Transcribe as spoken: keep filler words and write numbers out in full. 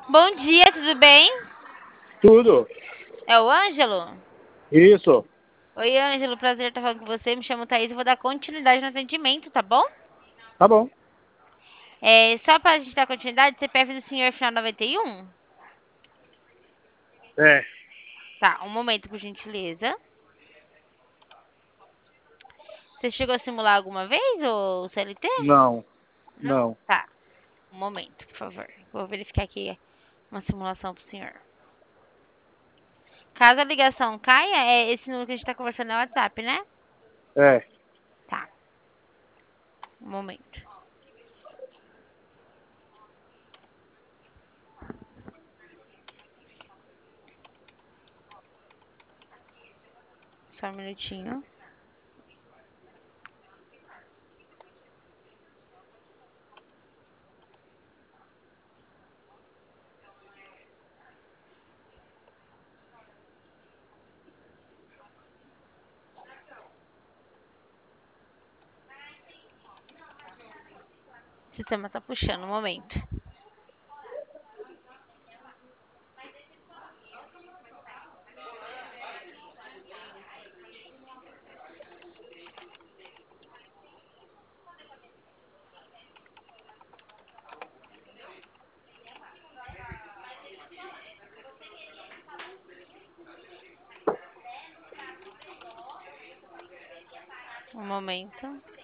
Bom dia, tudo bem? Tudo. É o Ângelo? Isso. Oi, Ângelo, prazer estar falando com você. Me chamo Thaís e vou dar continuidade no atendimento, tá bom? Tá bom. É, só para a gente dar continuidade, C P F do senhor final noventa e um? É. Tá, um momento, por gentileza. Você chegou a simular alguma vez, o C L T? Não. Não? Não. Tá, um momento, por favor. Vou verificar aqui uma simulação pro senhor. Caso a ligação caia, é esse número que a gente tá conversando é o WhatsApp, né? É. Tá, um momento. Só um minutinho. O sistema tá puxando, um momento. Um momento.